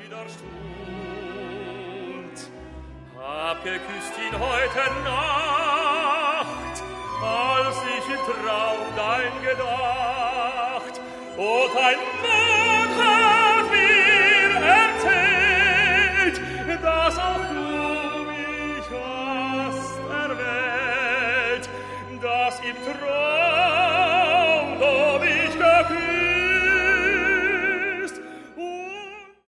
müder Stund. Hab geküsst ihn heute Nacht, als ich im Traum dein gedacht. O dein Mund hat mir erzählt, dass auch du mich hast erwählt, dass im Traum